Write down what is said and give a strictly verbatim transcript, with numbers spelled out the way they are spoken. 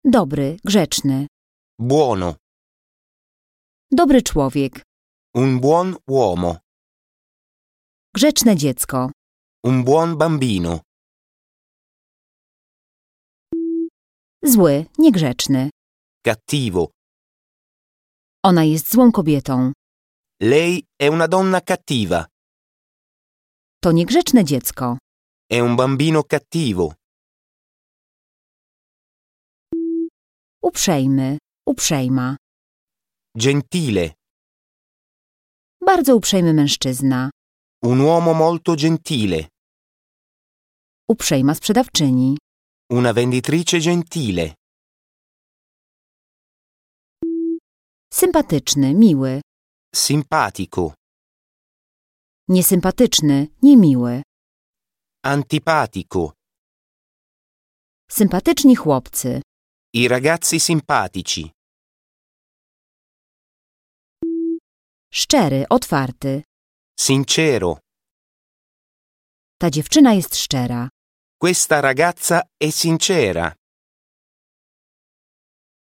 Dobry, grzeczny. Buono. Dobry człowiek. Un buon uomo. Grzeczne dziecko. Un buon bambino. Zły, niegrzeczny. Cattivo. Ona jest złą kobietą. Lei è una donna cattiva. To niegrzeczne dziecko. È un bambino cattivo. Uprzejmy, uprzejma. Gentile. Bardzo uprzejmy mężczyzna. Un uomo molto gentile. Uprzejma sprzedawczyni. Una venditrice gentile. Sympatyczny, miły. Simpatico. Niesympatyczny, niemiły. Antipatico. Sympatyczni chłopcy. I ragazzi simpatici. Szczery, otwarty. Sincero. Ta dziewczyna jest szczera. Questa ragazza è sincera.